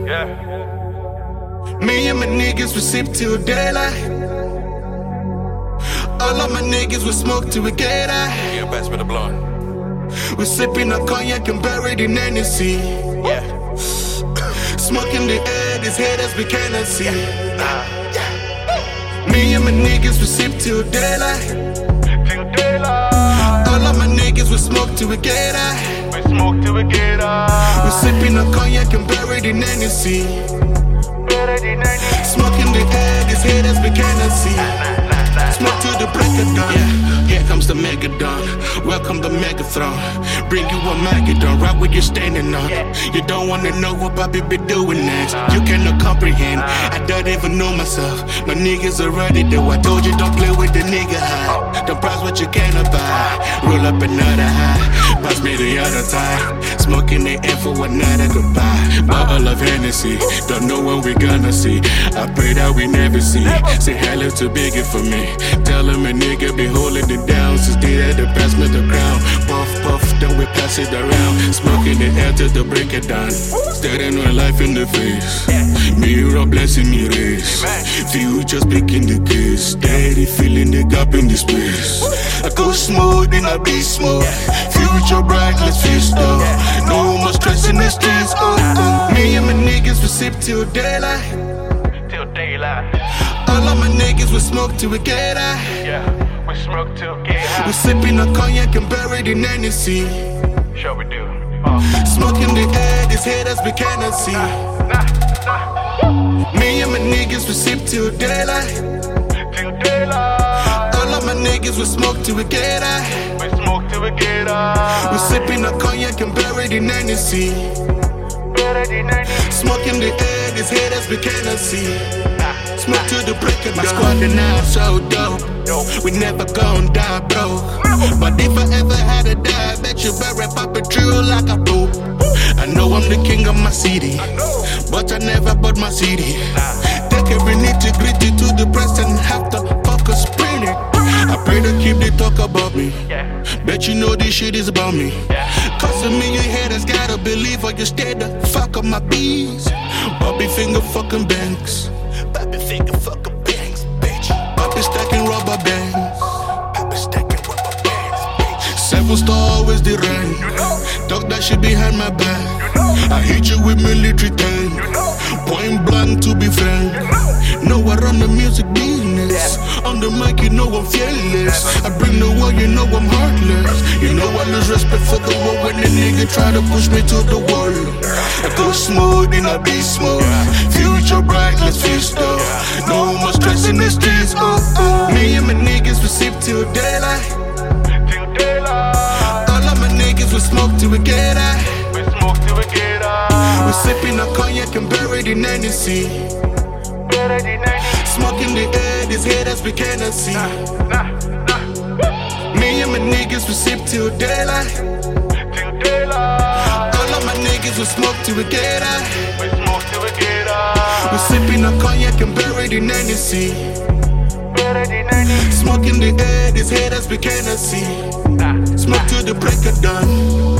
Me and my niggas we sip till daylight. All of my niggas we smoke till we get high. Yeah, pass me the blunt. We sipping on cognac and buried in Hennessy. Yeah. Smoking the air, these haters we cannot see. Me and my niggas we sip till daylight. All of my niggas we smoke till we get high. We smoke till we get high. We sipping on cognac and buried in Hennessy. Smoking the air, these haters we cannot see. Smoke to the break of dawn. Yeah, here comes the Megadon. Welcome the Megatron. Bring you a Magadon, right where you're standing on. You don't wanna know what Bobby be doing next. You cannot comprehend. I don't even know myself. My niggas are ready though. I told you don't play with the nigga high. Don't price what you cannot buy. Roll up another high. Pass me the other time. Smoking the air for another goodbye. Bottle of Hennessy. Don't know when we gonna see. I pray that we never see. Say hello to Biggie for me. Tell him a nigga be holding it down since they had to pass me the crown. Puff, puff, then we pass it around. Smoking the air till the break it down. Staring with life in the face. Mirror blessing me race. Future speaking the case. Steady feeling the gap in the space. I go smooth and I be smooth. Future bright, let's feast up. No more stress in the streets. Me and my niggas we sip till daylight. Till daylight. All of my niggas we smoke till we get high. Yeah, we smoke till get high. We sipping on cognac and buried in Hennessy. Sure we do. Smoking the air, these haters we cannot see. Me and my niggas we sip till daylight. Till daylight. All of my niggas we smoke till we get high. We smoke till we get high. We sipping on cognac and buried in Hennessy. Smoking the air, these haters we cannot see. Smoke to the break of dawn. My squad and I so dope. We never gon' die broke. But if I ever had to die, bet you better pop it true like a dope. I know I'm the king of my city, but I never bought my CD. Take every nitty-gritty to the press and have to focus sprint it. I pray to keep the talk about me. Bet you know this shit is about me. Cause a million haters gotta believe or you stay the fuck on my bees. Bobby finger fucking banks. Bobby finger fucking banks, bitch. Bobby stacking rubber bands. Bobby stacking rubber bands, bitch. 7-star always the rank. Talk that shit behind my back. I hit you with military tank. Point blank to be frank. Know I run the music business. On the mic, you know I'm fearless. I bring the war, you know I'm heartless. You know I lose respect for the war when the nigga try to push me to the wall. I go smooth and I be smooth. Future bright, let's feast up. No more stress in the streets. Me and my niggas we sip till daylight. Till daylight. All of my niggas we smoke till we get high. We smoke till we get high. We sipping on cognac and buried in Hennessy. Smoking the air, these haters we cannot see. Me and my niggas we sip till daylight. Till daylight. All of my niggas we smoke till we get high. We smoke till we get high. We sipping on cognac and buried in Hennessy. Smoking the air, these haters we cannot see. Smoke to the break of dawn.